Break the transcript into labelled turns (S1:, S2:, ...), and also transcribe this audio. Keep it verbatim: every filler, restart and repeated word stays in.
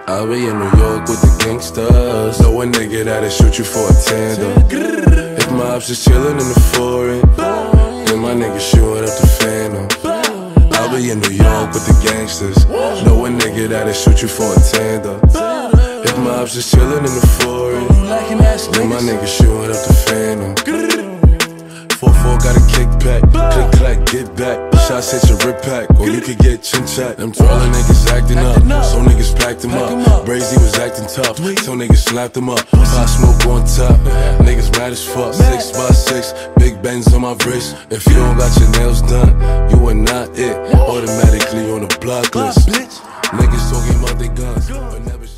S1: I'll be in New York with the gangsters. Know a nigga that'll shoot you for a tandem. If my ops is chillin' in the foreign, then my nigga shootin' up the phantom. I'll be in New York with the gangsters. Know a nigga that'll shoot you for a tandem. If my ops is chillin' in the foreign, then my nigga shootin' up the phantom. four four got a kickback, click clack, get back. Shots hit your rip pack, or you could get chin chat. Them twirling niggas acting up, so niggas packed him up. Brazy was acting tough, so niggas slapped him up. Pop smoke on top, niggas mad as fuck. Six by six, big bangs on my wrist. If you don't got your nails done, you are not it. Automatically on the block list. Niggas talking about their guns, but never